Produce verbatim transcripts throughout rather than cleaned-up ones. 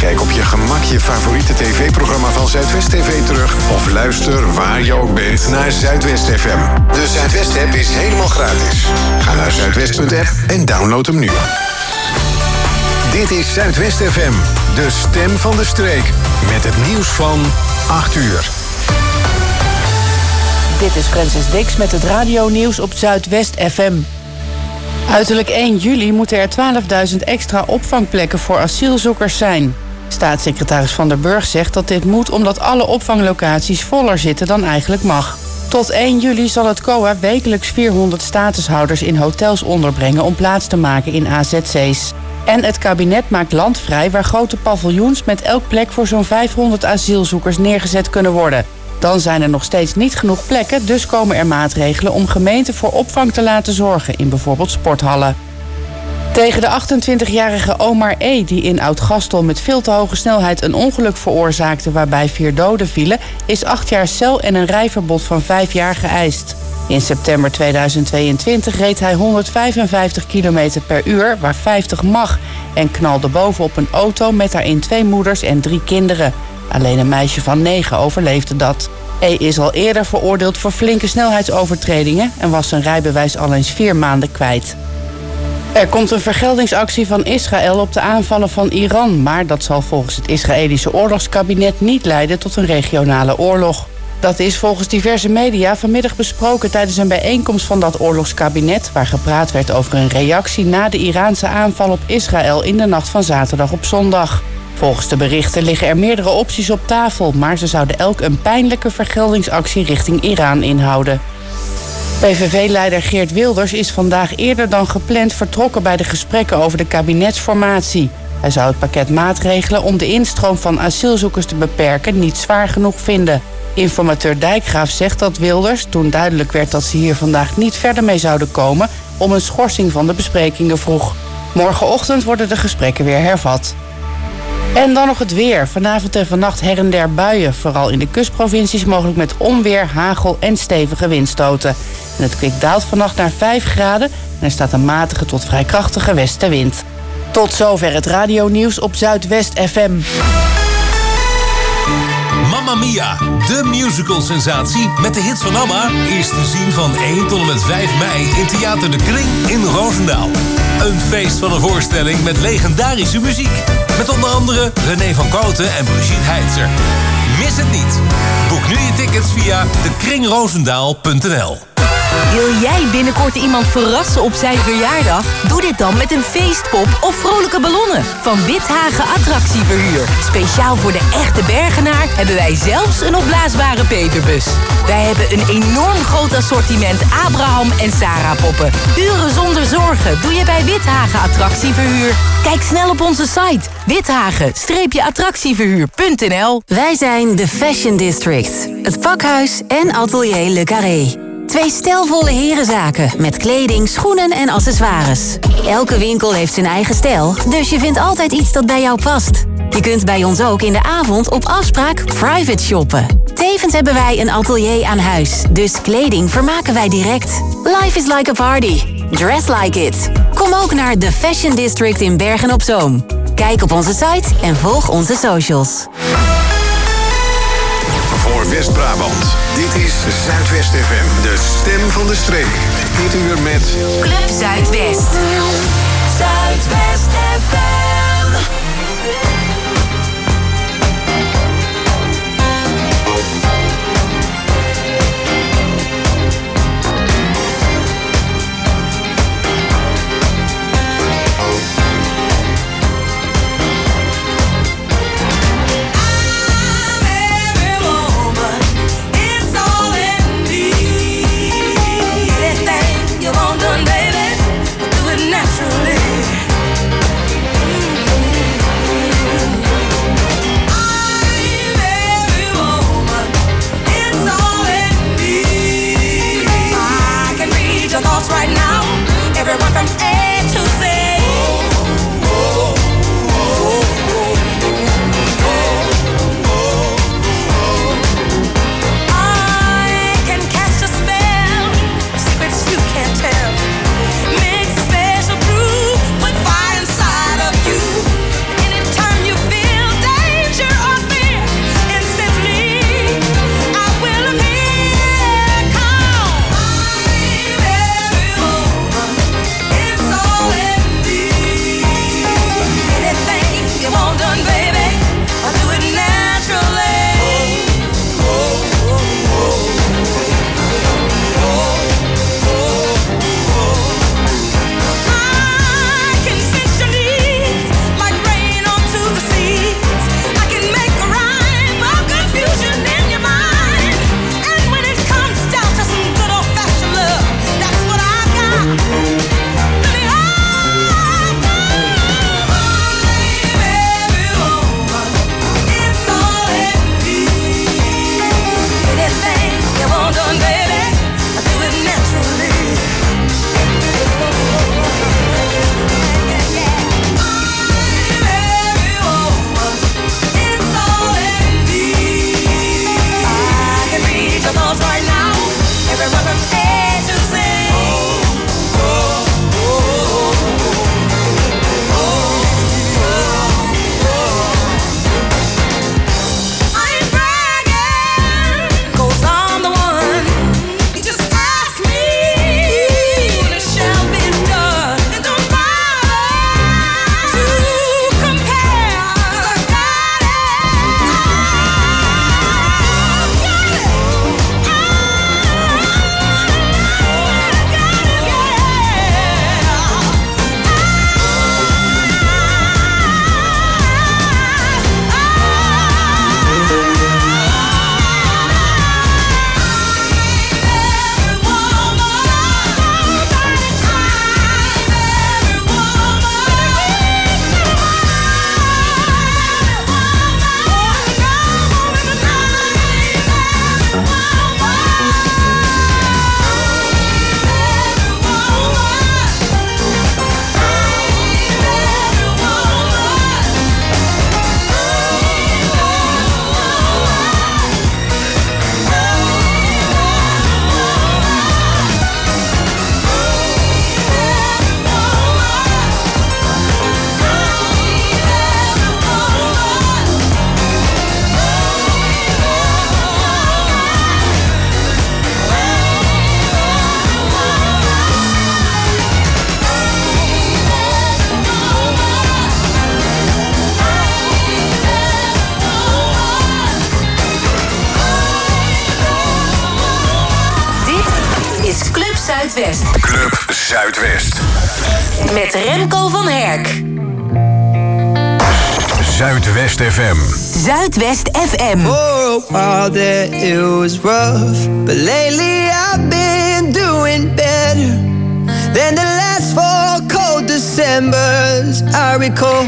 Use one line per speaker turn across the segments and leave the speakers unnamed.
Kijk op je gemak je favoriete tv-programma van Zuidwest T V terug of luister waar je ook bent naar Zuidwest F M. De Zuidwest-app is helemaal gratis. Ga naar zuidwest punt app en download hem nu. Dit is Zuidwest F M, de stem van de streek. Met het nieuws van acht uur.
Dit is Francis Dix met het radionieuws op Zuidwest F M. Uiterlijk één juli moeten er twaalfduizend extra opvangplekken voor asielzoekers zijn. Staatssecretaris Van der Burg zegt dat dit moet omdat alle opvanglocaties voller zitten dan eigenlijk mag. Tot één juli zal het C O A wekelijks vierhonderd statushouders in hotels onderbrengen om plaats te maken in A Z C's. En het kabinet maakt land vrij waar grote paviljoens met elk plek voor zo'n vijfhonderd asielzoekers neergezet kunnen worden. Dan zijn er nog steeds niet genoeg plekken, dus komen er maatregelen om gemeenten voor opvang te laten zorgen in bijvoorbeeld sporthallen. Tegen de achtentwintigjarige Omar E., die in Oud-Gastel met veel te hoge snelheid een ongeluk veroorzaakte waarbij vier doden vielen, is acht jaar cel en een rijverbod van vijf jaar geëist. In september tweeduizend tweeëntwintig reed hij honderdvijfenvijftig kilometer per uur, waar vijftig mag, en knalde bovenop een auto met daarin twee moeders en drie kinderen. Alleen een meisje van negen overleefde dat. E. is al eerder veroordeeld voor flinke snelheidsovertredingen en was zijn rijbewijs al eens vier maanden kwijt. Er komt een vergeldingsactie van Israël op de aanvallen van Iran, maar dat zal volgens het Israëlische oorlogskabinet niet leiden tot een regionale oorlog. Dat is volgens diverse media vanmiddag besproken tijdens een bijeenkomst van dat oorlogskabinet, waar gepraat werd over een reactie na de Iraanse aanval op Israël in de nacht van zaterdag op zondag. Volgens de berichten liggen er meerdere opties op tafel, maar ze zouden elk een pijnlijke vergeldingsactie richting Iran inhouden. P V V-leider Geert Wilders is vandaag eerder dan gepland vertrokken bij de gesprekken over de kabinetsformatie. Hij zou het pakket maatregelen om de instroom van asielzoekers te beperken niet zwaar genoeg vinden. Informateur Dijkgraaf zegt dat Wilders, toen duidelijk werd dat ze hier vandaag niet verder mee zouden komen, om een schorsing van de besprekingen vroeg. Morgenochtend worden de gesprekken weer hervat. En dan nog het weer. Vanavond en vannacht her en der buien. Vooral in de kustprovincies mogelijk met onweer, hagel en stevige windstoten. En het kwik daalt vannacht naar vijf graden en er staat een matige tot vrij krachtige westenwind. Tot zover het radionieuws op Zuidwest F M.
Mamma Mia, de musical-sensatie met de hits van Amma, is te zien van één tot en met vijf mei in Theater de Kring in Roosendaal. Een feest van een voorstelling met legendarische muziek. Met onder andere René van Kooten en Brigitte Heitzer. Mis het niet. Boek nu je tickets via de kring roosendaal punt n l.
Wil jij binnenkort iemand verrassen op zijn verjaardag? Doe dit dan met een feestpop of vrolijke ballonnen van Withagen Attractieverhuur. Speciaal voor de echte Bergenaar hebben wij zelfs een opblaasbare peperbus. Wij hebben een enorm groot assortiment Abraham en Sarah poppen. Uren zonder zorgen doe je bij Withagen Attractieverhuur. Kijk snel op onze site withagen attractieverhuur punt n l.
Wij zijn de Fashion District, het pakhuis en atelier Le Carré. Twee stijlvolle herenzaken met kleding, schoenen en accessoires. Elke winkel heeft zijn eigen stijl, dus je vindt altijd iets dat bij jou past. Je kunt bij ons ook in de avond op afspraak private shoppen. Tevens hebben wij een atelier aan huis, dus kleding vermaken wij direct. Life is like a party. Dress like it. Kom ook naar The Fashion District in Bergen op Zoom. Kijk op onze site en volg onze socials.
Voor West-Brabant, dit is Zuidwest F M, de stem van de streek. Dit uur met
Club Zuidwest. Zuidwest F M.
Baby, do it naturally.
Zuidwest.
Club Zuidwest.
Met Remco van Herk.
Zuidwest F M.
Zuidwest F M.
For a while there it was rough, but lately I've been doing better than the last four cold Decembers I recall.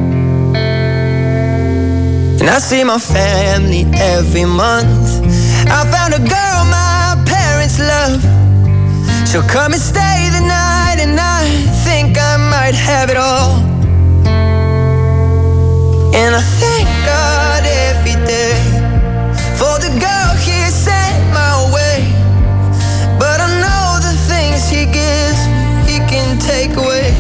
And I see my family every month. I found a girl my parents love. She'll come and stay the night, and I think I might have it all. And I thank God every day for the girl He sent my way. But I know the things He gives me, He can take away.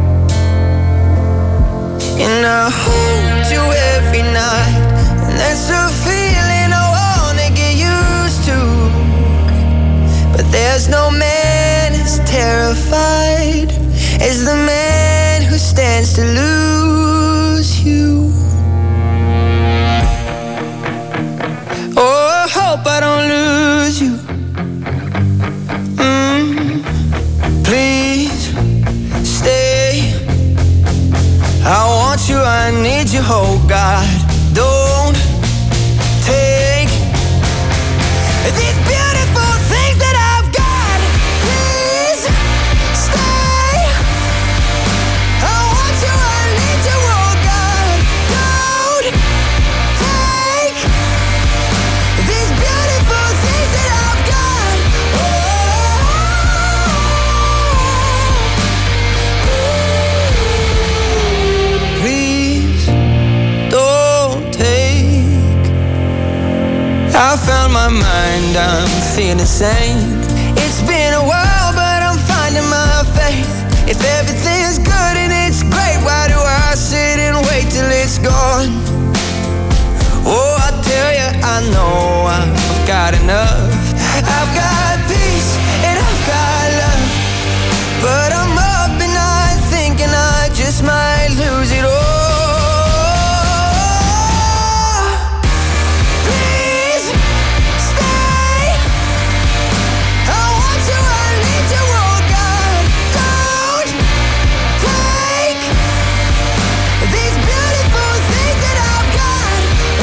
And I hold you every night, and that's a feeling I wanna get used to. But there's no man as terrified as the man who stands to lose you. Oh, I hope I don't lose you. Mm, please stay. I want you, I need you, oh God. Don't take these beautiful things that I've got. Please stay. I want you, I need you, oh God. Don't take these beautiful things that I've got. Oh, please don't take. I found my mind, I'm feeling sane. It's been a while, but I'm finding my faith. If everything's good and it's great, why do I sit and wait till it's gone? Oh, I tell you, I know I've got enough. I've got peace and I've got love, but I'm up and I'm thinking I just might lose it all. Please stay. I want you, I need you, oh God. Don't take these beautiful things that I've got.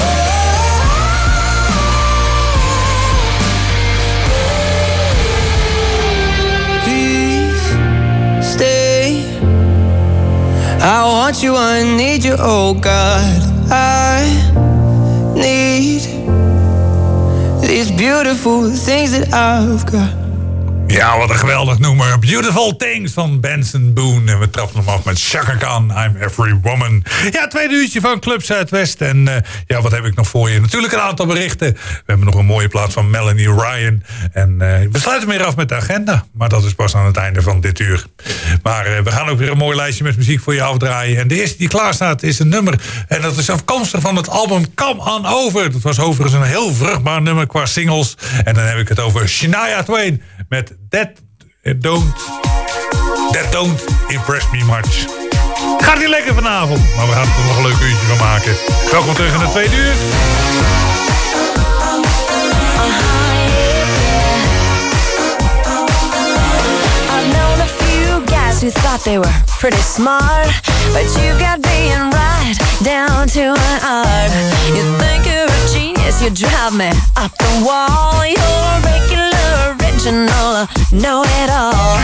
Please stay. I want you, I need you, oh God. I need these beautiful things that I've got.
Ja, wat een geweldig nummer. Beautiful Things van Benson Boone. En we trappen hem af met Chaka Khan, I'm Every Woman. Ja, tweede uurtje van Club Zuidwest. En uh, ja, wat heb ik nog voor je? Natuurlijk een aantal berichten. We hebben nog een mooie plaat van Melanie Ryan. En uh, we sluiten weer af met de agenda. Maar dat is pas aan het einde van dit uur. Maar uh, we gaan ook weer een mooi lijstje met muziek voor je afdraaien. En de eerste die klaar staat is een nummer. En dat is afkomstig van het album Come On Over. Dat was overigens een heel vruchtbaar nummer qua singles. En dan heb ik het over Shania Twain met That Don't, That Don't Impress Me Much. Gaat niet lekker vanavond, maar we gaan er nog een leuk uurtje van maken. Welkom terug in de tweede uur.
Who thought they were pretty smart, but you got being right down to an art. You think you're a genius, you drive me up the wall. You're a regular, original, know-it-all.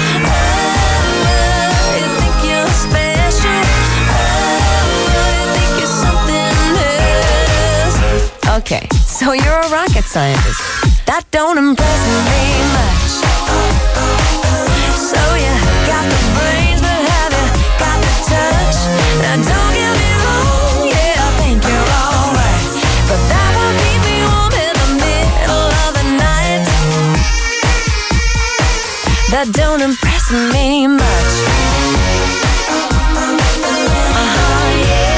Oh, you think you're special. Oh, you think you're something else. Okay, so you're a rocket scientist. That don't impress me much. So you got the brains, but have you got the touch? Now don't get me wrong, yeah, I think you're alright, but that won't keep me warm in the middle of the night. That don't impress me much. Uh-huh, yeah,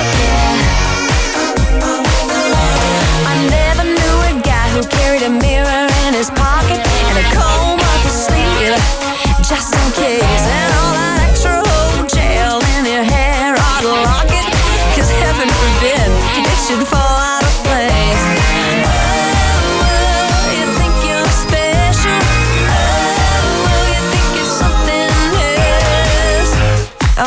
yeah. I never knew a guy who carried a mirror in his pocket and a comb up his sleeve, just in case. And all that extra old gel in your hair ought to lock it, 'cause heaven forbid it should fall out of place. Oh, you think you're special. Oh, you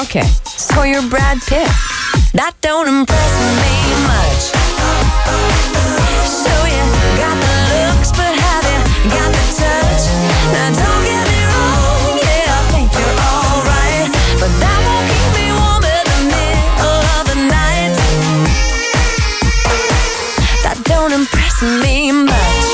Okay, so you're Brad Pitt. That don't impress me much. So you got the looks, but have you got the touch? Now don't get me wrong, yeah, I think you're alright, but that won't keep me warm in the middle of the night. That don't impress me much.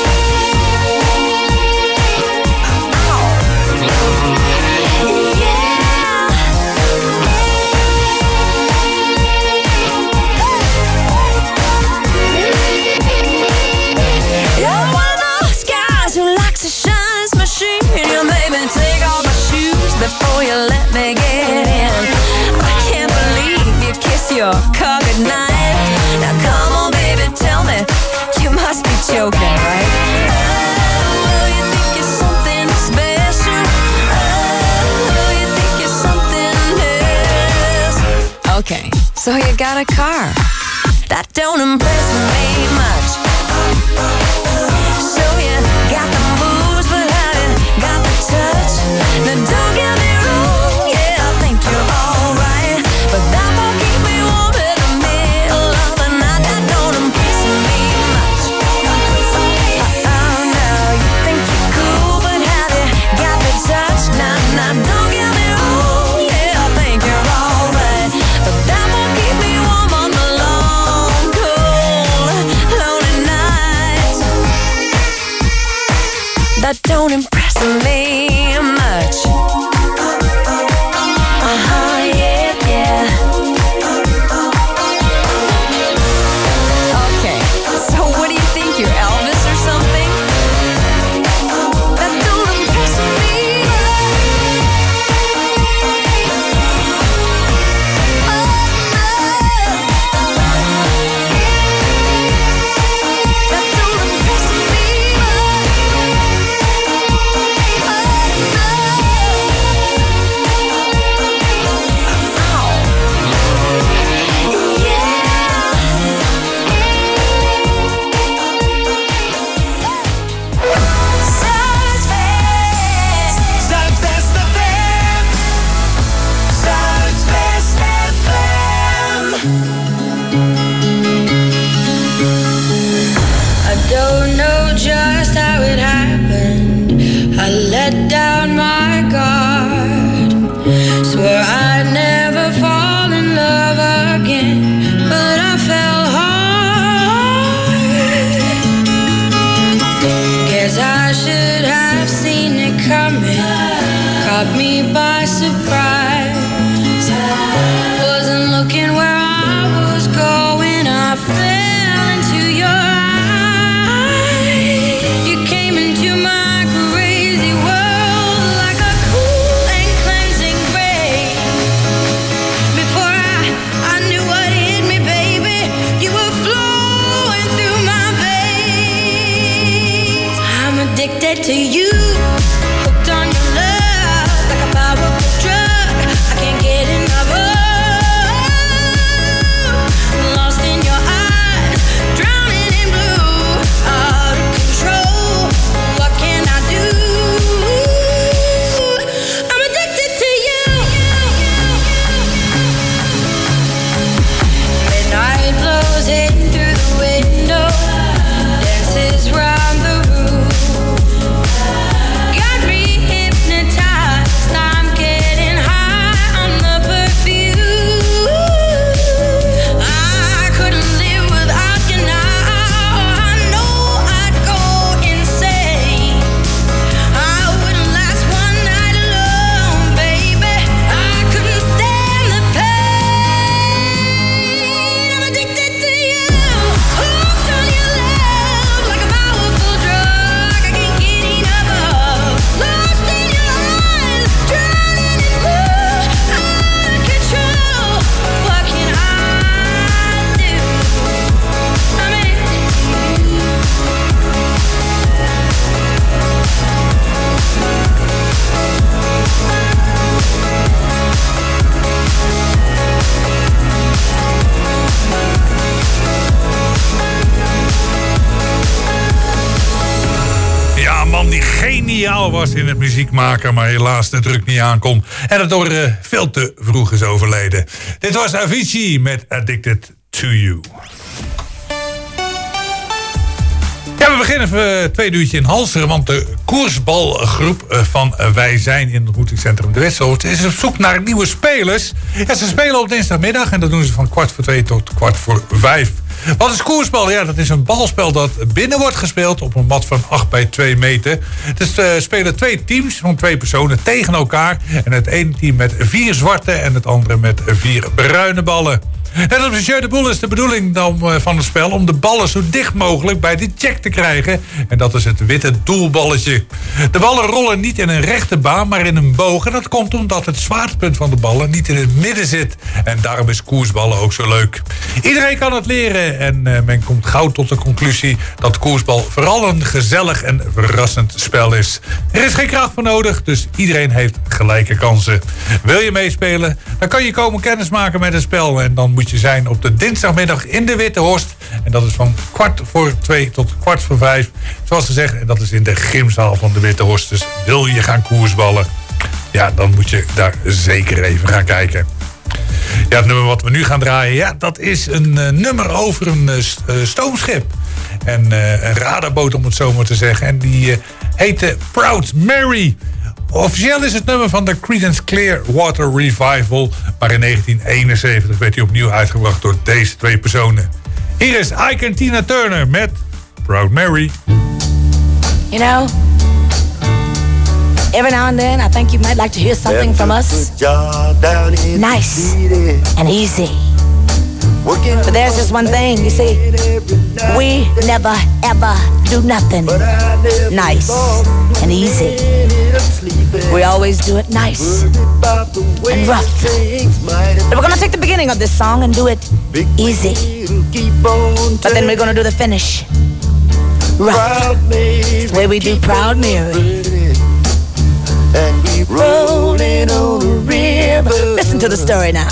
Before you let me get in, I can't believe you kiss your car goodnight. Now come on, baby, tell me, you must be joking, right? Oh, you think you're something special? Oh, you think you're something else? Okay, so you got a car. That don't impress me much. So you got the moves, but have you got the touch? Now don't get me wrong, yeah, I think you're alright, but that won't keep me warm in the middle of the night. That don't impress me much. Oh no, you think you're cool, but have you got the touch? Now, now don't get me wrong, yeah, I think you're alright, but that won't keep me warm on the long, cold, lonely nights. That don't impress me much. Uh-huh, yeah, yeah. Okay, so what do you think, you're Elvis or something? That don't impress me That don't impress me
man die geniaal was in het muziek maken, maar helaas de druk niet aankon. En het door uh, veel te vroeg is overleden. Dit was Avicii met Addicted to You. Ja, we beginnen even uh, tweede uurtje in Halsteren, want de koersbalgroep uh, van uh, Wij Zijn in het ontmoetingscentrum De Westhoofd is op zoek naar nieuwe spelers. Ja, ze spelen op dinsdagmiddag en dat doen ze van kwart voor twee tot kwart voor vijf. Wat is koersbal? Ja, dat is een balspel dat binnen wordt gespeeld op een mat van acht bij twee meter. Dus uh, spelen twee teams van twee personen tegen elkaar. En het ene team met vier zwarte en het andere met vier bruine ballen. Net als Jeu de Boel is de bedoeling dan van het spel om de ballen zo dicht mogelijk bij de jack te krijgen. En dat is het witte doelballetje. De ballen rollen niet in een rechte baan, maar in een boog. En dat komt omdat het zwaartepunt van de ballen niet in het midden zit. En daarom is koersballen ook zo leuk. Iedereen kan het leren en uh, men komt gauw tot de conclusie dat koersbal vooral een gezellig en verrassend spel is. Er is geen kracht voor nodig, dus iedereen heeft gelijke kansen. Wil je meespelen? Dan kan je komen kennismaken met het spel en dan moet je zijn op de dinsdagmiddag in de Witte Horst. En dat is van kwart voor twee tot kwart voor vijf. Zoals gezegd, en dat is in de gymzaal van de Witte Horst. Dus wil je gaan koersballen? Ja, dan moet je daar zeker even gaan kijken. Ja, het nummer wat we nu gaan draaien, ja, dat is een uh, nummer over een uh, stoomschip. En uh, een radarboot, om het zo maar te zeggen. En die uh, heette Proud Mary. Officieel is het nummer van de Creedence Clearwater Revival, maar in negentien eenenzeventig werd hij opnieuw uitgebracht door deze twee personen. Hier is Ike en Tina Turner met Proud Mary.
You know, every now and then I think you might like to hear something from us. Nice and easy. But there's just one thing, you see, we never ever do nothing nice and easy. We always do it nice and rough. But we're gonna take the beginning of this song and do it easy. But then we're gonna do the finish rough. It's the way we do Proud Mary. And we rolling on a river. Listen to the story now.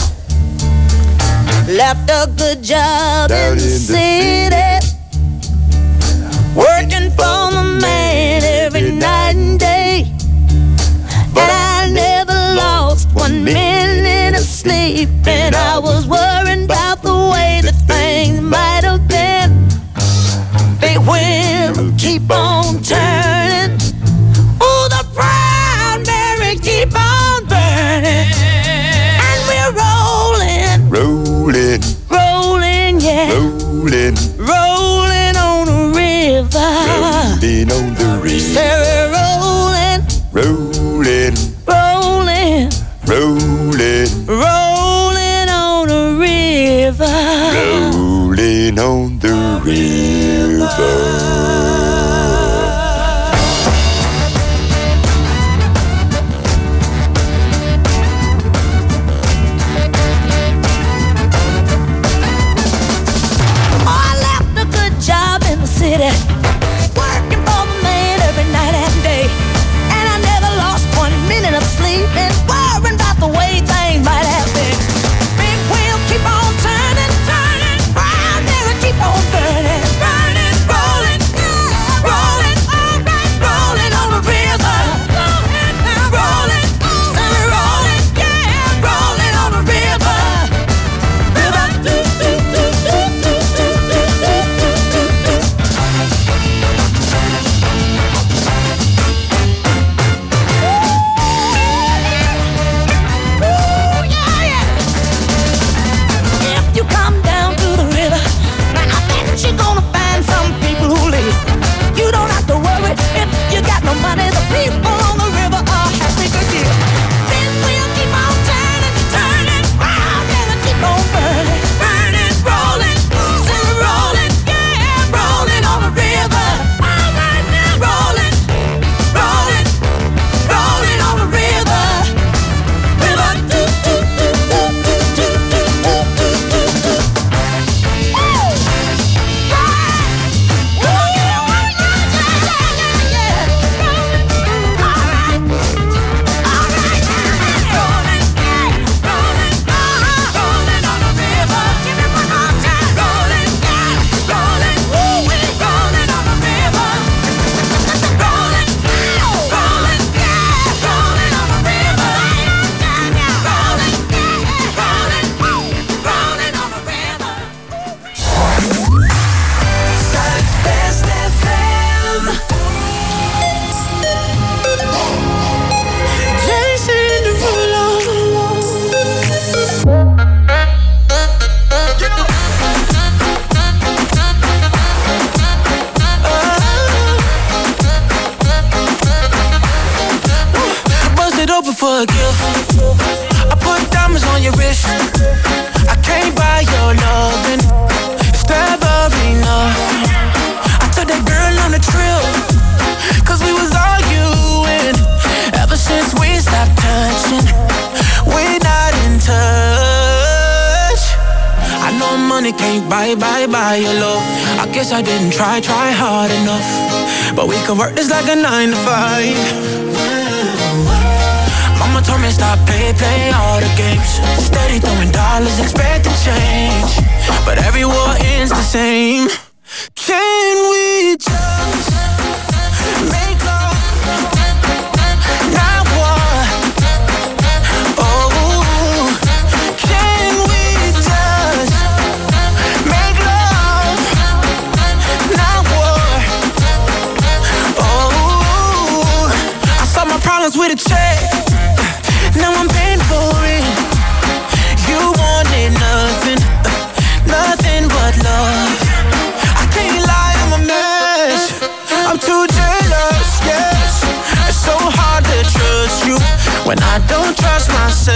Left a good job in the city, working for the man every night and day. But I never lost one minute of sleep, and I was worried about the way that things might have been. Big wheel keep on turning. Oh, the Proud Mary keep on burning, and we're rolling, rolling, rolling, yeah, rolling, rolling on the river, rolling on the river. So we're rolling, rolling, rolling, rolling, rolling on the river, rolling on the river. I left
a gift. I put diamonds on your wrist. I can't buy your loving. It's never enough. I took that girl on a trip, cause we was arguing. Ever since we stopped touching, we're not in touch. I know money can't buy, buy, buy your love. I guess I didn't try, try hard enough. But we could work this like a nine to five. Mama told me stop, play, play all the games. Steady throwing dollars, expecting change. But every war ends the same. Can we just make love, not war? Oh, can we just make love, not war? Oh, I solved my problems with a check. Now I'm paying for it. You wanted nothing, nothing but love. I can't lie, I'm a mess. I'm too jealous, yes. It's so hard to trust you when I don't trust myself.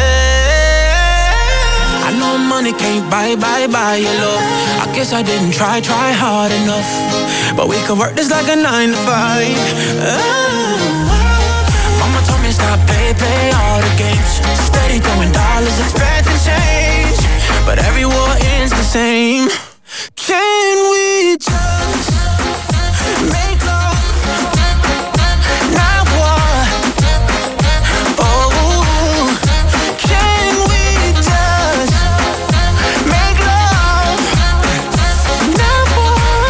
I know money can't buy, buy, buy your love. I guess I didn't try, try hard enough. But we could work this like a nine to five. Oh. Mama told me stop, play, play all the games. Steady throwing dollars, expecting change. But every war ends the same. Can we just make love, not war? Oh, can we just make love, not war?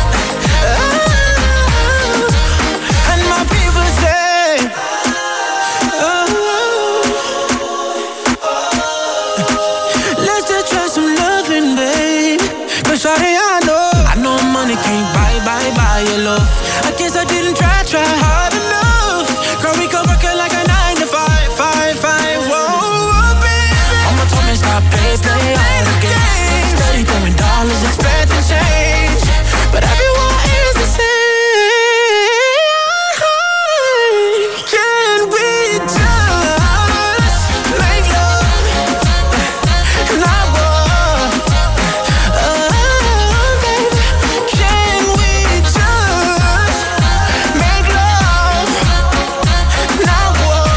Oh, and my people say, oh, let's just try some loving, babe. Cause shawty, I know, I know money can't buy, buy, buy your love. I guess I didn't try, try hard enough. Girl, we could work it like a nine to five, five, five, whoa, baby. Mama told me stop, play, play all the games. Steady throwing dollars, expecting change. But everyone is the same. Can we just make love, not war? Oh, baby. Can we just make love, not war?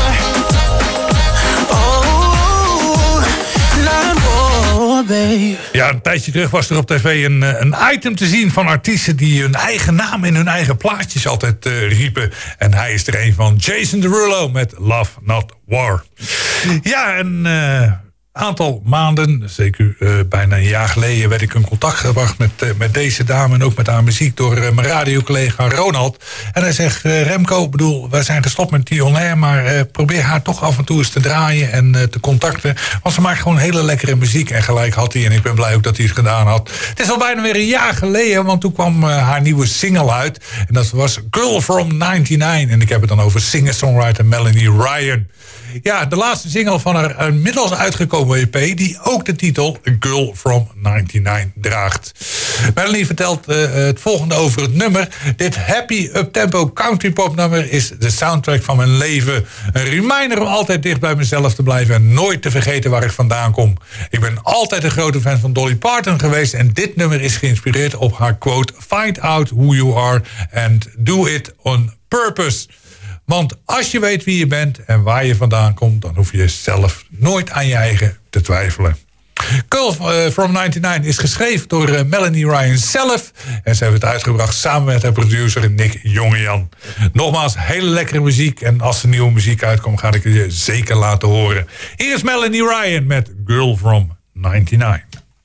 Oh, not war, babe.
Ja, een tijdje terug was er op tv een, een item te zien van artiesten die hun eigen naam in hun eigen plaatjes altijd uh, riepen. En hij is er een van, Jason Derulo met Love Not War. Ja, een uh, aantal maanden, zeker uh, bijna een jaar geleden, werd ik in contact gebracht met, uh, met deze dame en ook met haar muziek door uh, mijn radiocollega Ronald. En hij zegt, uh, Remco, bedoel, wij zijn gestopt met Tion Air, maar uh, probeer haar toch af en toe eens te draaien en uh, te contacten. Want ze maakt gewoon hele lekkere muziek en gelijk had hij. En ik ben blij ook dat hij het gedaan had. Het is al bijna weer een jaar geleden, want toen kwam uh, haar nieuwe single uit. En dat was Girl from negenennegentig. En ik heb het dan over singer-songwriter Melanie Ryan. Ja, de laatste single van haar inmiddels uitgekomen E P, die ook de titel Girl from negenennegentig draagt. Melanie vertelt uh, het volgende over het nummer. Dit happy uptempo country pop nummer is de soundtrack van mijn leven. Een reminder om altijd dicht bij mezelf te blijven en nooit te vergeten waar ik vandaan kom. Ik ben altijd een grote fan van Dolly Parton geweest en dit nummer is geïnspireerd op haar quote: Find out who you are and do it on purpose. Want als je weet wie je bent en waar je vandaan komt, dan hoef je zelf nooit aan je eigen te twijfelen. Girl from negenennegentig is geschreven door Melanie Ryan zelf. En ze hebben het uitgebracht samen met haar producer Nick Jongejan. Nogmaals, hele lekkere muziek. En als er nieuwe muziek uitkomt, ga ik het je zeker laten horen. Hier is Melanie Ryan met Girl from negenennegentig.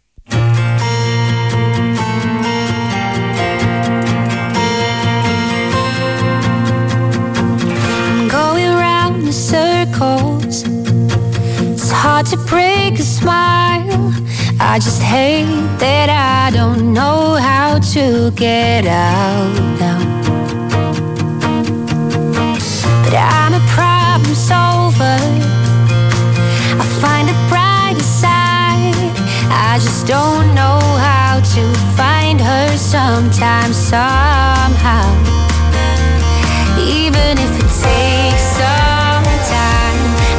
Circles. It's hard to break a smile. I just hate that I don't know how to get out now. But I'm a problem solver. I find a brighter side. I just don't know how to find her sometimes, somehow. Even if it takes some time.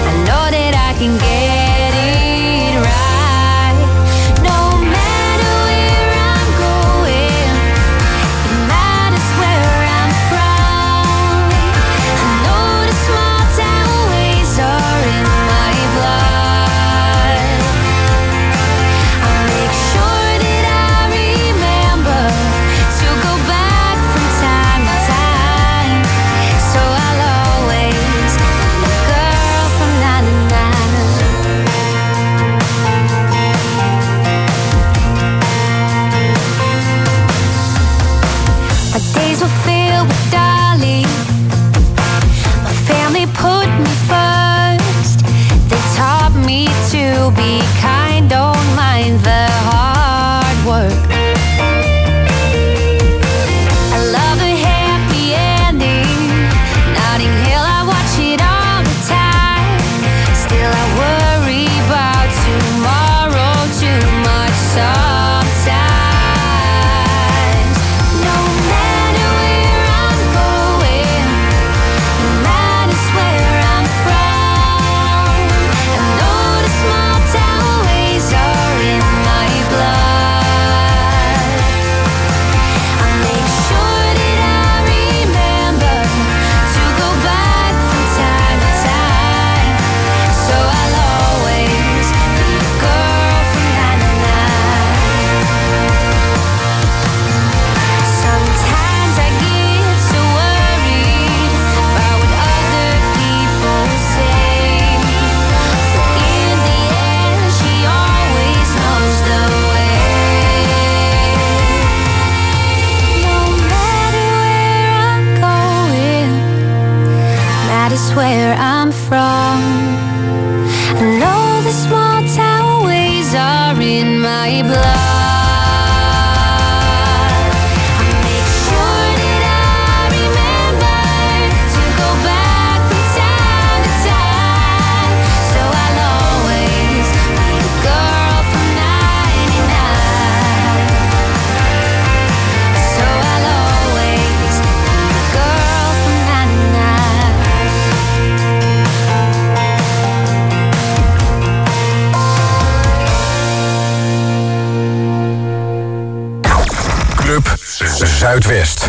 Club Zuidwest.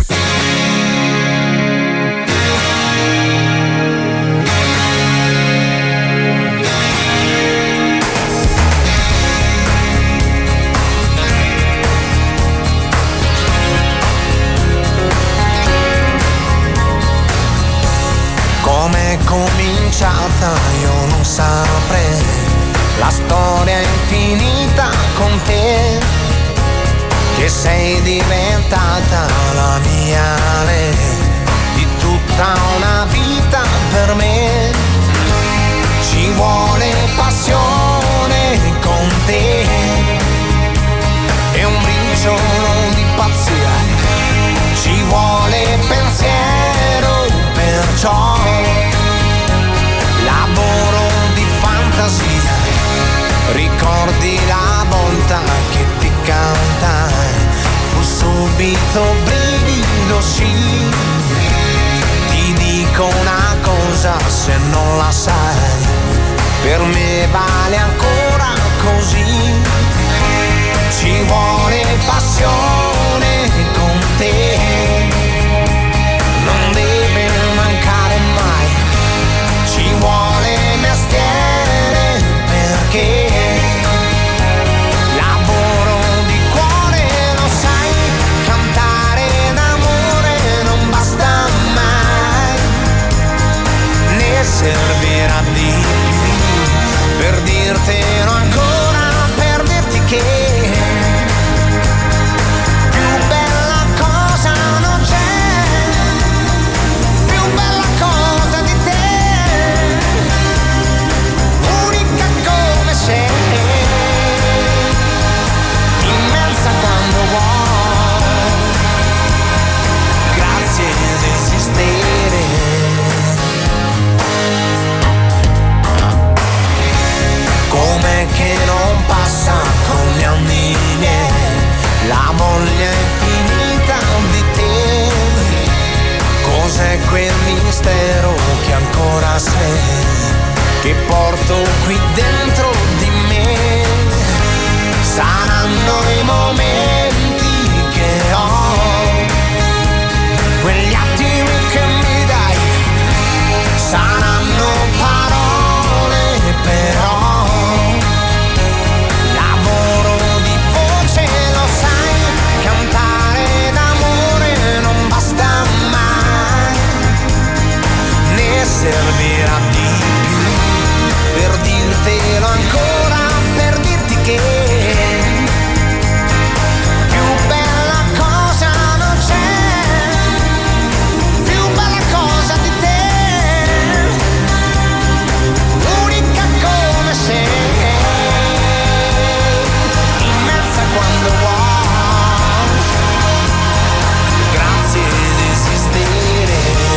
Com'è cominciata io non saprei, la storia è infinita con te, che sei diventata la mia re, di tutta una vita per me. Ci vuole passione con te e un briciolo di pazzia, ci vuole pensiero, perciò lavoro di fantasia. Ricordi la volta che ti cantai, fu subito brivido, sì. Ti dico una cosa, se non la sai, per me vale ancora così. Ci vuole passione con te, non deve mancare mai. Ci vuole mestiere perché lavoro di cuore, lo sai, cantare d'amore non basta mai, ne servirà di più per dirtelo ancora, per dirti che immensa quando vuoi, grazie di esistere. Com'è che non passa con gli anni miei la voglia infinita di te? Cos'è quel mistero che ancora sei, che porto qui dentro di me? Saranno i momenti che ho, quegli attimi che mi dai, saranno parole però, lavoro di voce, lo sai, cantare d'amore non basta mai, ne servirà di più per dirtelo ancora, per dirti che più bella cosa non c'è, più bella cosa di te, unica come sei, immensa quando vuoi, grazie di esistere.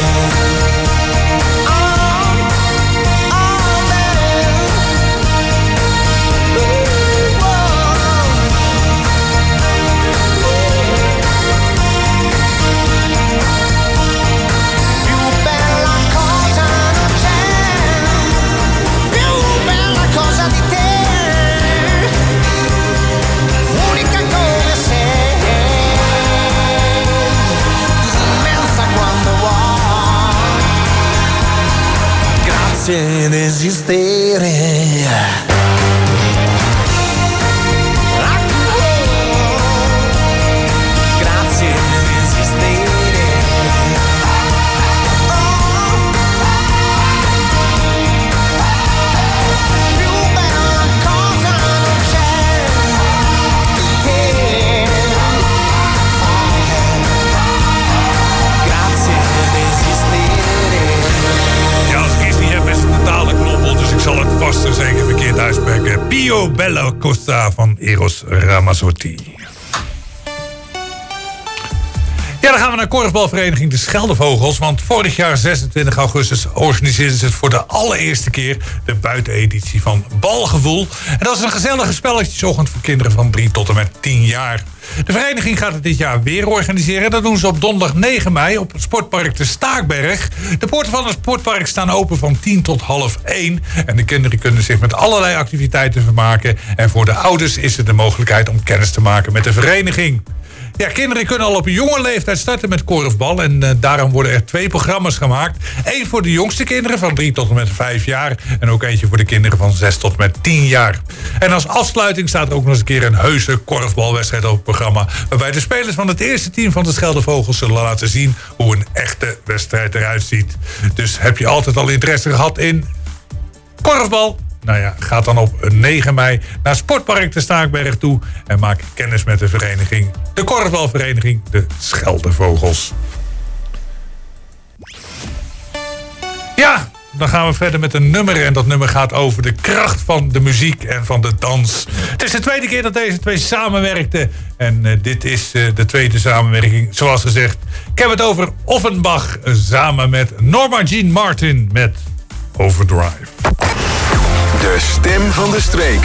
Ed esistere. Grazie di esistere. Più bella cosa non c'è che grazie di esistere.
Ja, als ik het niet heb, is het een talenknobbel, dus ik zal het vast en zeker verkeerd uitspreken. Pio Bella Costa van Eros Ramazzotti. Ja, dan gaan we naar korfbalvereniging De Scheldevogels. Want vorig jaar zesentwintig augustus organiseerden ze het voor de allereerste keer de buiteneditie van Balgevoel. En dat is een gezellige spelletjesochtend voor kinderen van drie tot en met tien jaar. De vereniging gaat het dit jaar weer organiseren. Dat doen ze op donderdag negen mei op het sportpark de Staakberg. De poorten van het sportpark staan open van tien tot half één. En de kinderen kunnen zich met allerlei activiteiten vermaken. En voor de ouders is er de mogelijkheid om kennis te maken met de vereniging. Ja, kinderen kunnen al op een jonge leeftijd starten met korfbal. En uh, daarom worden er twee programma's gemaakt. Eén voor de jongste kinderen van drie tot en met vijf jaar. En ook eentje voor de kinderen van zes tot en met tien jaar. En als afsluiting staat er ook nog eens een keer een heuse korfbalwedstrijd op het programma. Waarbij de spelers van het eerste team van de Scheldevogels zullen laten zien hoe een echte wedstrijd eruit ziet. Dus heb je altijd al interesse gehad in korfbal? Nou ja, ga dan op negen mei naar Sportpark de Staakberg toe en maak kennis met de vereniging, de korfbalvereniging de Scheldevogels. Ja, dan gaan we verder met een nummer en dat nummer gaat over de kracht van de muziek en van de dans. Het is de tweede keer dat deze twee samenwerkten en uh, dit is uh, de tweede samenwerking, zoals gezegd. Ik heb het over Offenbach samen met Norma Jean Martin met Overdrive.
De stem van de streek.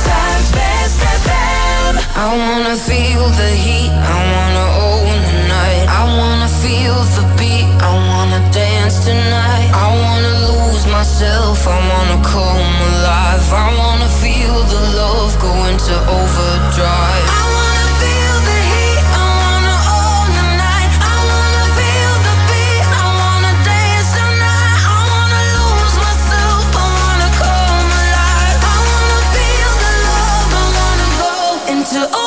I wanna feel the heat, I wanna own the night. I wanna feel the beat, I wanna dance tonight. I wanna lose myself, I wanna come alive. I wanna feel the love go into overdrive. I wanna feel the heat, I wanna own the night. I wanna feel the beat, I wanna dance tonight. I wanna lose myself, I wanna come alive. I wanna feel the love, I wanna go into overdrive.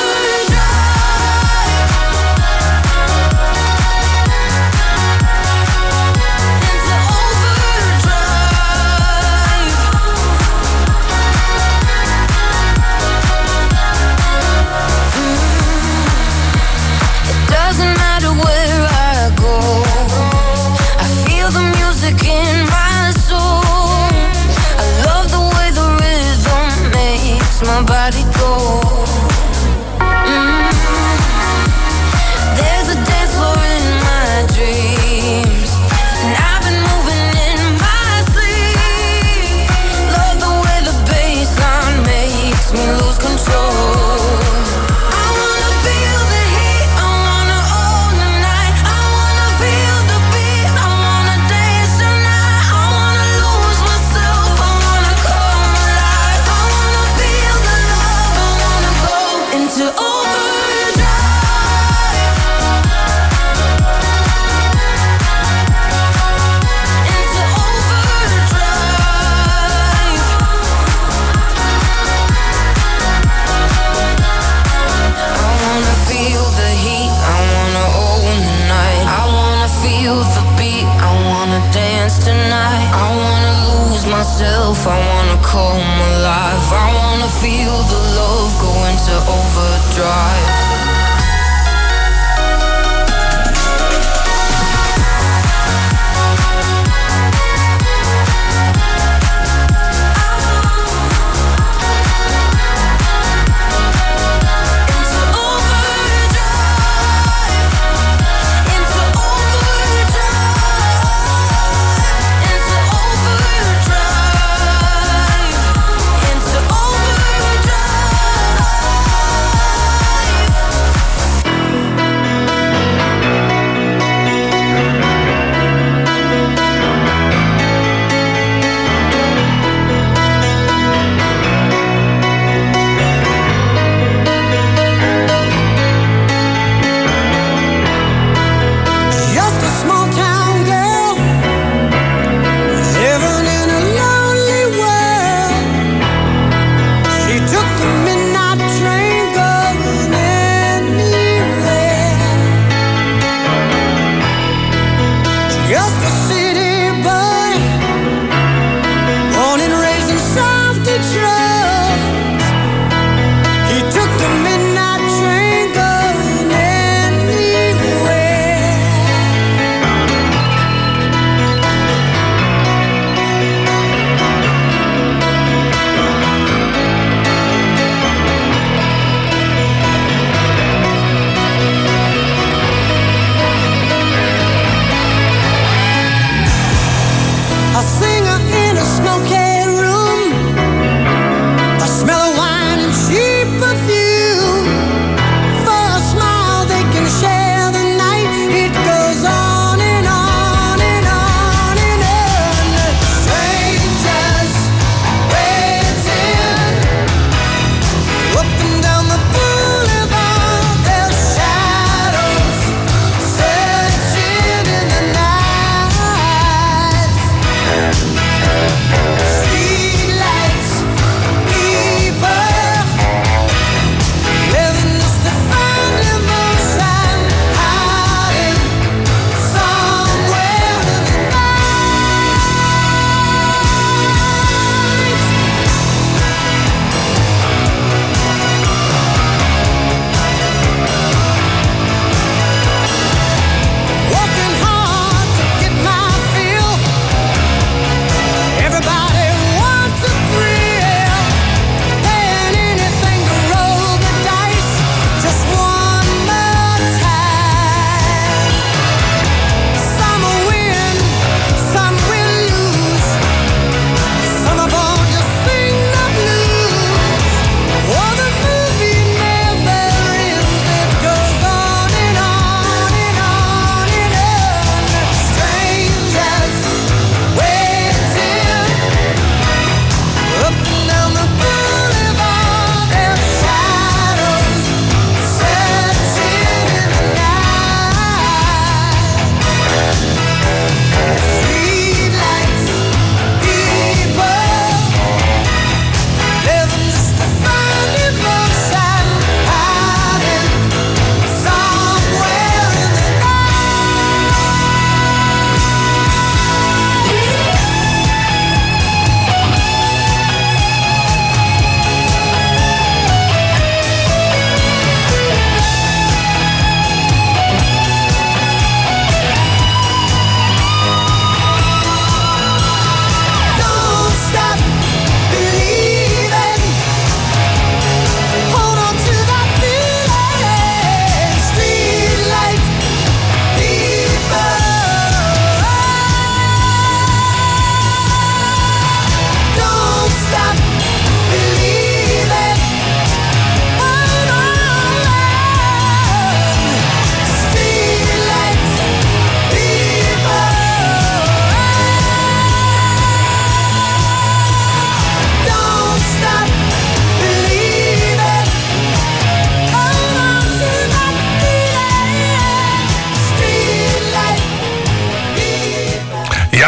My body go. Mm. There's a dance floor in my dreams, and I've been moving in my sleep. Love the way the bassline makes me lose control. I wanna feel the heat, I wanna own the night. I wanna feel the beat, I wanna dance tonight. I wanna lose myself, I wanna come alive. I wanna feel the love, I wanna go into overdrive. Into overdrive. I wanna feel the heat, I wanna own the night. I wanna feel the beat, I wanna dance tonight. I wanna lose myself, I wanna come alive. I wanna feel the love go into overdrive. Into overdrive.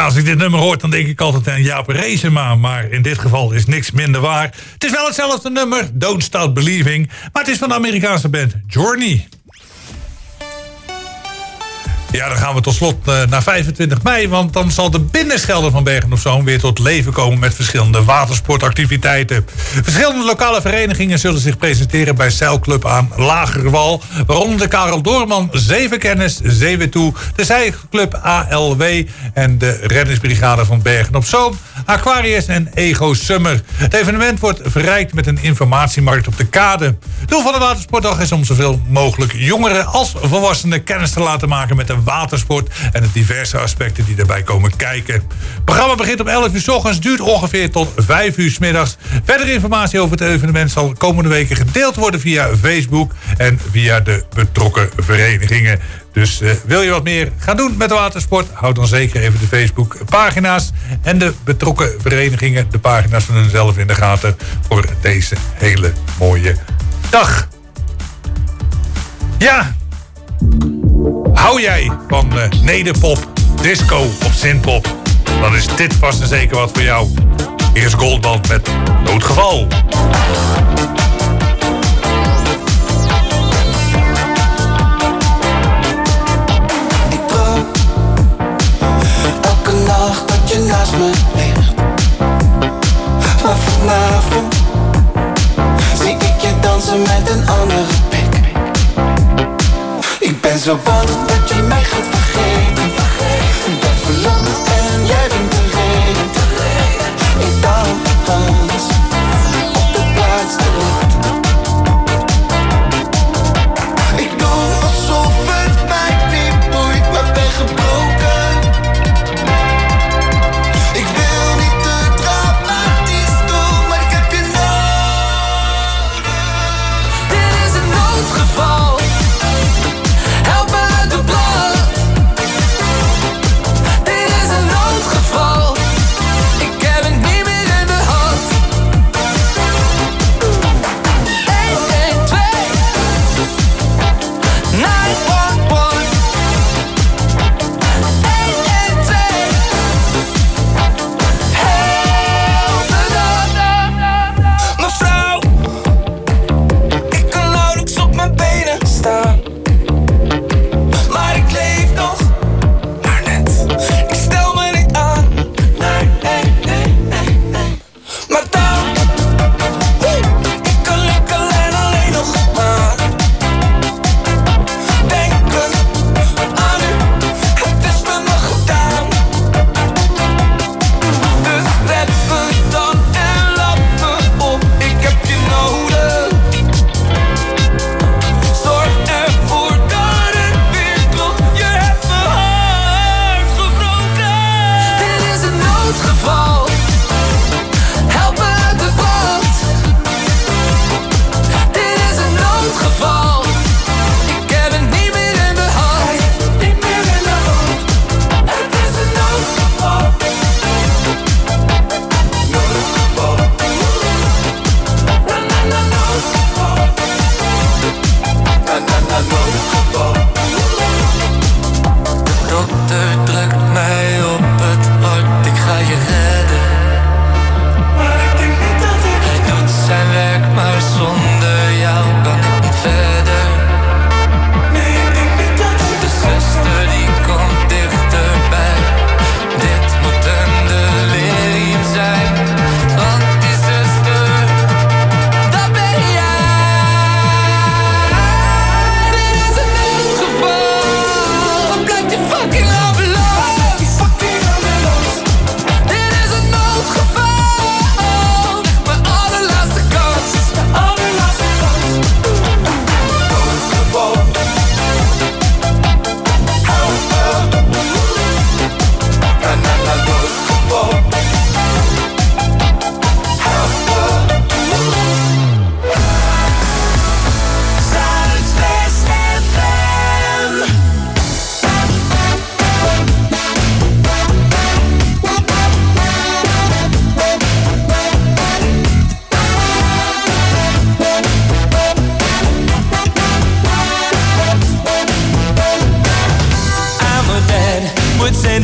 als ik dit nummer hoor, dan denk ik altijd aan Jaap Reesema. Maar in dit geval is niks minder waar. Het is wel hetzelfde nummer, Don't Stop Believing. Maar het is van de Amerikaanse band Journey. Ja, dan gaan we tot slot uh, naar vijfentwintig mei... want dan zal de Binnenschelde van Bergen-op-Zoom weer tot leven komen met verschillende watersportactiviteiten. Verschillende lokale verenigingen zullen zich presenteren bij Zeilclub aan Lagerwal, waaronder de Karel Doorman Zevenkennis Zeewentoe, de Zeilclub A L W en de reddingsbrigade van Bergen-op-Zoom, Aquarius en Ego Summer. Het evenement wordt verrijkt met een informatiemarkt op de kade. Het doel van de Watersportdag is om zoveel mogelijk jongeren als volwassenen kennis te laten maken met de watersport en de diverse aspecten die daarbij komen kijken. Het programma begint om elf uur 's ochtends, duurt ongeveer tot vijf uur 's middags. Verdere informatie over het evenement zal de komende weken gedeeld worden via Facebook en via de betrokken verenigingen. Dus uh, wil je wat meer gaan doen met de watersport? Houd dan zeker even de Facebook-pagina's en de betrokken verenigingen, de pagina's van hunzelf in de gaten voor deze hele mooie dag. Ja, hou jij van uh, nederpop, disco of synthpop? Dan is dit vast en zeker wat voor jou. Hier is Goldband met Noodgeval.
Ik droom elke nacht dat je naast me ligt. Maar vanavond zie ik je dansen met een andere pik. Ik ben zo bang dat je mij gaat vergeten. Ik ben verlamd en jij bent de reden. Ik dans op de plaats te licht. Ik doe alsof het mij niet boeit, maar ben gebroken. Ik wil niet te dramatisch doen, maar ik heb je nodig. Dit is een noodgeval. Help me uit de blad.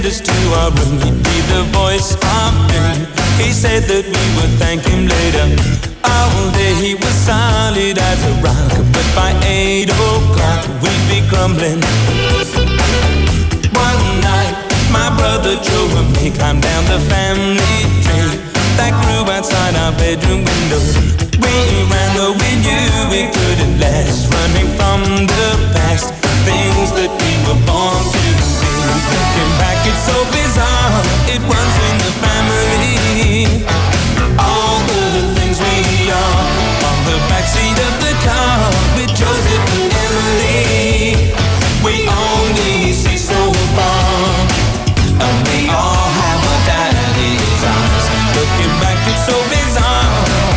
send us to our room. He'd be the voice of doom. He said that we would thank him later. All day he was solid as a rock, but by eight o'clock we'd be crumbling. One night, my brother Joe and me climbed down the family tree that grew outside our bedroom window. We ran though we knew we couldn't last, running from the past, things that we were born to be. Looking back, it's so bizarre, it runs in the family. All the things we are on the backseat of the car with Joseph and Emily. We only see so far, and we all have our daddy's eyes. Looking back, it's so bizarre.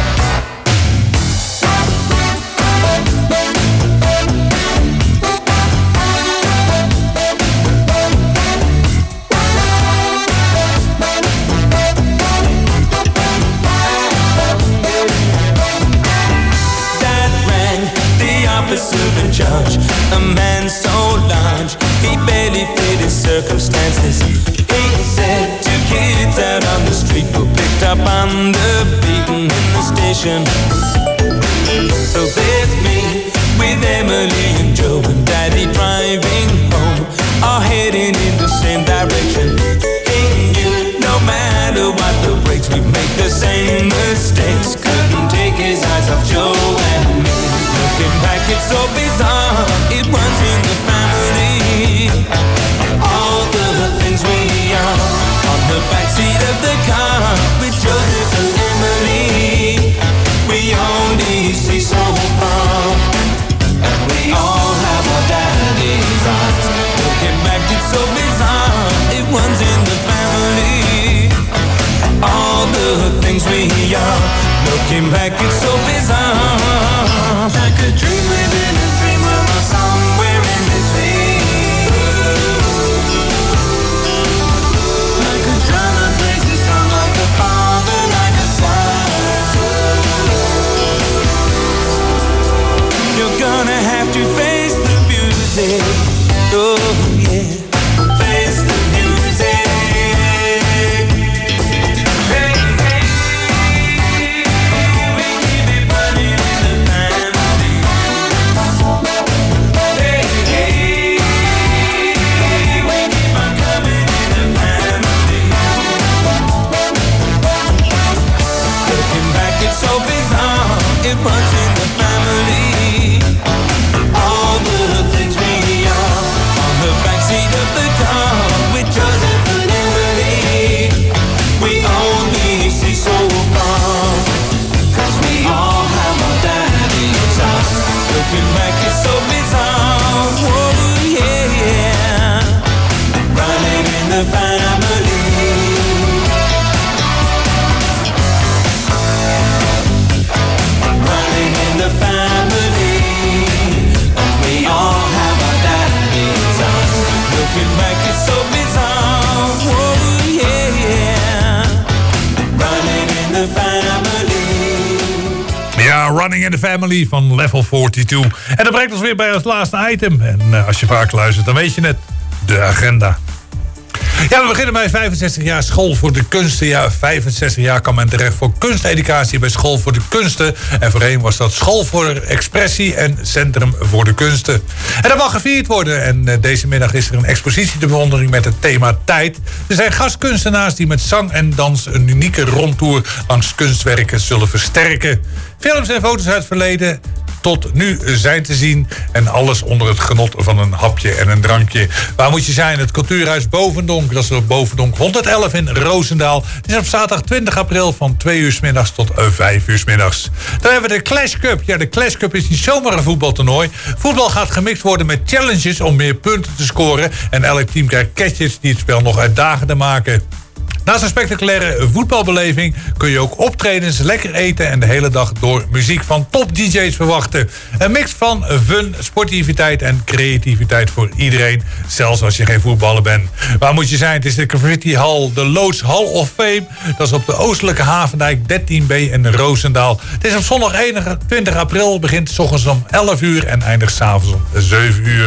Officer in charge, a man so large, he barely fit his circumstances. He said two kids out on the street were picked up on the beaten in the station. So there's me with Emily and Joe and Daddy driving home, all heading in the same direction. He knew no matter what the brakes, we make the same mistakes. Couldn't take his eyes off Joe and me. Looking back, it's so bizarre, it runs in the family. All the things we are on the backseat of the car with Joseph and Emily. We only see so far, and we all have our daddy's eyes. Looking back, it's so bizarre, it runs in the family. All the things we are, looking back, it's so bizarre. Like a dream within a dream, or somewhere in between. Like a drum that plays its drum, like a father, like a son. You're gonna have to face the music. Oh yeah, face the music. So bizarre, it runs in the family. All the things we are on the backseat of the car with Joseph and Emily. We only see so far, cause we all have our daddy's eyes. Looking back, it's so bizarre. Oh yeah, yeah. Running in the family. The family, and we all have our daddy's eyes. Looking back, it's so bizarre. Oh yeah, yeah. Running in the family.
Ja, Running in the Family van Level tweeënveertig. En dat brengt ons weer bij het laatste item. En uh, als je vaak luistert, dan weet je het. De agenda. Ja, we beginnen bij vijfenzestig jaar School voor de Kunsten. Ja, vijfenzestig jaar kan men terecht voor kunsteducatie bij School voor de Kunsten. En voorheen was dat School voor Expressie en Centrum voor de Kunsten. En dat mag gevierd worden. En uh, deze middag is er een expositie te bewondering met het thema tijd. Er zijn gastkunstenaars die met zang en dans een unieke rondtour langs kunstwerken zullen versterken. Films en foto's uit het verleden tot nu zijn te zien. En alles onder het genot van een hapje en een drankje. Waar moet je zijn? Het Cultuurhuis Bovendonk. Dat is op Bovendonk honderd elf in Roosendaal. Het is op zaterdag twintig april van twee uur 's middags tot vijf uur 's middags. Dan hebben we de Clash Cup. Ja, de Clash Cup is niet zomaar een voetbaltoernooi. Voetbal gaat gemixt worden met challenges om meer punten te scoren. En elk team krijgt catches die het spel nog uitdagender maken. Naast een spectaculaire voetbalbeleving kun je ook optredens, lekker eten en de hele dag door muziek van top D J's verwachten. Een mix van fun, sportiviteit en creativiteit voor iedereen, zelfs als je geen voetballer bent. Waar moet je zijn? Het is de Graffiti Hall, de Loods Hall of Fame. Dat is op de oostelijke Havendijk dertien B in Roosendaal. Het is op zondag eenentwintig april, begint 's ochtends om elf uur en eindigt 's avonds om zeven uur.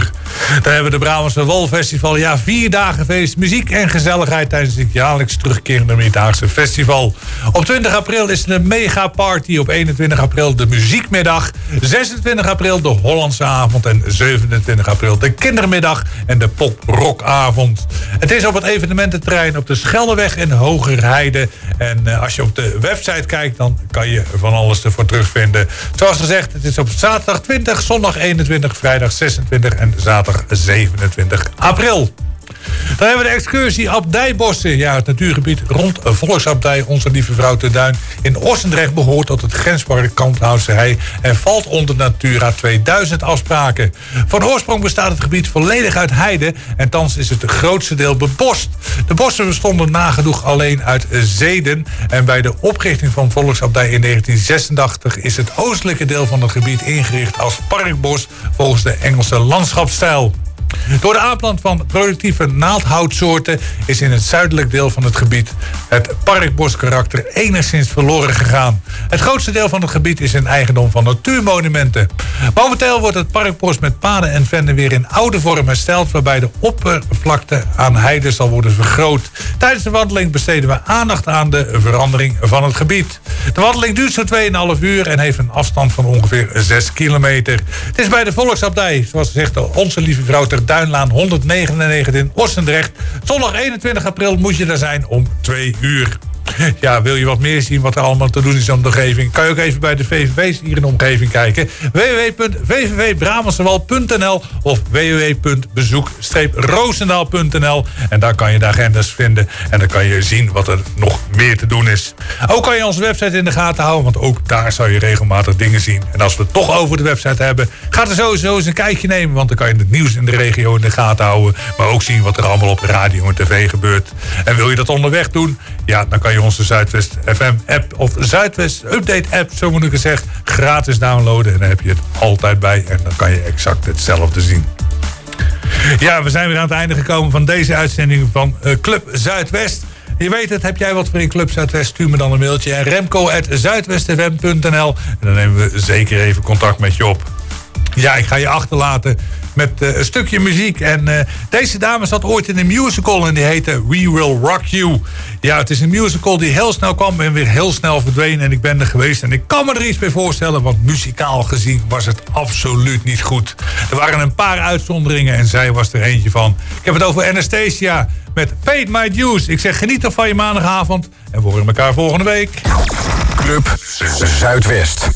Dan hebben we de Brabantse Wolfestival. Ja, vier dagen feest, muziek en gezelligheid tijdens het jaarlijks terugkerende Meerdaagse Festival. Op twintig april is er een mega party. Op eenentwintig april de muziekmiddag. zesentwintig april de Hollandse avond. En zevenentwintig april de kindermiddag en de pop-rockavond. Het is op het evenemententerrein op de Scheldeweg in Hogerheide. En uh, als je op de website kijkt, dan kan je van alles ervoor terugvinden. Zoals gezegd, het is op zaterdag twintig, zondag eenentwintig, vrijdag zesentwintig en zaterdag zevenentwintig april. Dan hebben we de excursie Abdijbossen. Ja, het natuurgebied rond Volksabdij Onze Lieve Vrouw te Duin in Ossendrecht behoort tot het grenspark Kalmthoutse Hei en valt onder Natura tweeduizend afspraken. Van oorsprong bestaat het gebied volledig uit heide en thans is het grootste deel bebost. De bossen bestonden nagenoeg alleen uit zeden en bij de oprichting van Volksabdij in negentien zesentachtig is het oostelijke deel van het gebied ingericht als parkbos volgens de Engelse landschapsstijl. Door de aanplant van productieve naaldhoutsoorten is in het zuidelijk deel van het gebied het parkboskarakter enigszins verloren gegaan. Het grootste deel van het gebied is in eigendom van natuurmonumenten. Momenteel wordt het parkbos met paden en vennen weer in oude vorm hersteld, waarbij de oppervlakte aan heide zal worden vergroot. Tijdens de wandeling besteden we aandacht aan de verandering van het gebied. De wandeling duurt zo'n twee komma vijf uur en heeft een afstand van ongeveer zes kilometer. Het is bij de Volksabdij, zoals gezegd, Onze Lieve Vrouw ter Duinlaan honderdnegenennegentig in Ossendrecht. Zondag eenentwintig april moet je daar zijn om twee uur. Ja, wil je wat meer zien wat er allemaal te doen is aan de omgeving, kan je ook even bij de V V V's hier in de omgeving kijken. w w w punt v v v brabantse punt n l of w w w punt bezoek roosendaal punt n l en daar kan je de agendas vinden en dan kan je zien wat er nog meer te doen is. Ook kan je onze website in de gaten houden, want ook daar zou je regelmatig dingen zien. En als we het toch over de website hebben, ga er sowieso eens een kijkje nemen, want dan kan je het nieuws in de regio in de gaten houden, maar ook zien wat er allemaal op radio en tv gebeurt. En wil je dat onderweg doen? Ja, dan kan je onze Zuidwest F M app of Zuidwest Update app, zo moet ik het zeggen, gratis downloaden. En dan heb je het altijd bij en dan kan je exact hetzelfde zien. Ja, we zijn weer aan het einde gekomen van deze uitzending van uh, Club Zuidwest. Je weet het, heb jij wat voor in Club Zuidwest? Stuur me dan een mailtje en remco apenstaartje zuidwest f m punt n l en dan nemen we zeker even contact met je op. Ja, ik ga je achterlaten met uh, een stukje muziek. En uh, deze dame zat ooit in een musical en die heette We Will Rock You. Ja, het is een musical die heel snel kwam en weer heel snel verdween. En ik ben er geweest en ik kan me er iets bij voorstellen, want muzikaal gezien was het absoluut niet goed. Er waren een paar uitzonderingen en zij was er eentje van. Ik heb het over Anastasia met Paid My Dues. Ik zeg geniet nog van je maandagavond en we horen elkaar volgende week.
Club Zuidwest.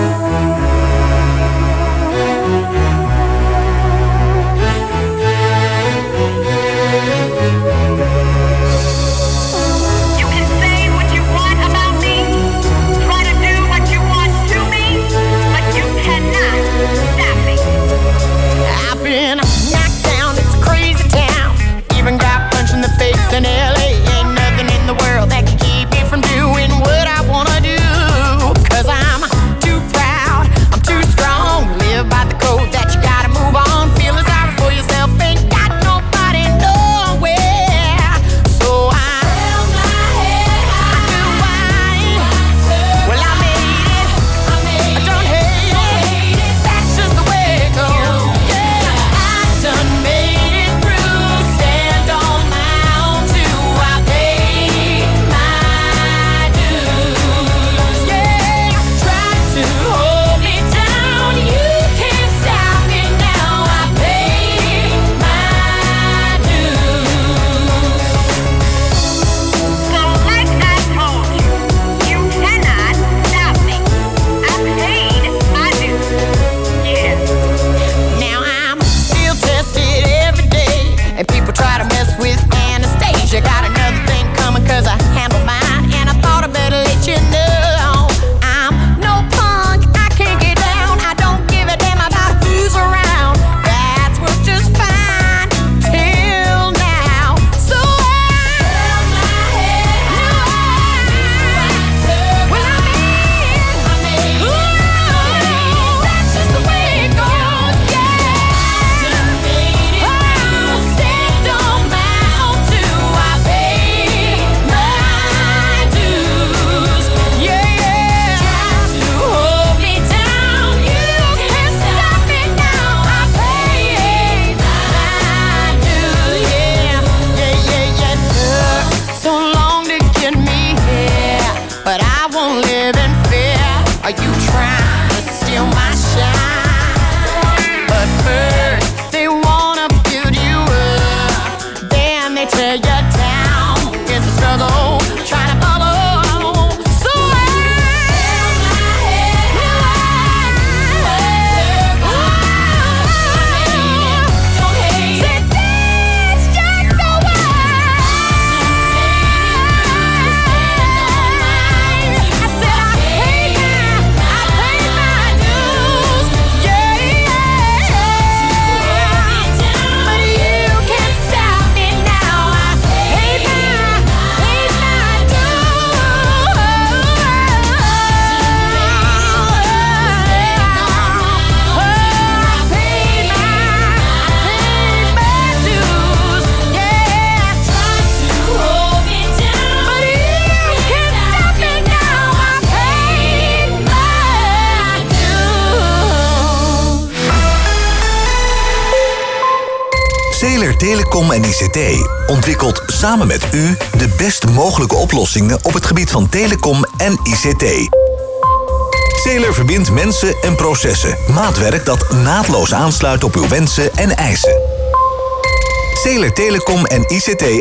In L A ain't nothing in the world that can keep me from doing what I wanna do. Cause I'm too proud, I'm too strong. Live by the code that you gotta move on. Feeling sorry for yourself, ain't got nobody nowhere. So I held my head high. I do wine. Well, I made it, I don't hate it. That's just the way it goes. Yeah, I done made it through. Stand on my own two
Zeler Telecom en I C T ontwikkelt samen met u de best mogelijke oplossingen op het gebied van telecom en I C T. Zeler verbindt mensen en processen. Maatwerk dat naadloos aansluit op uw wensen en eisen. Zeler Telecom en I C T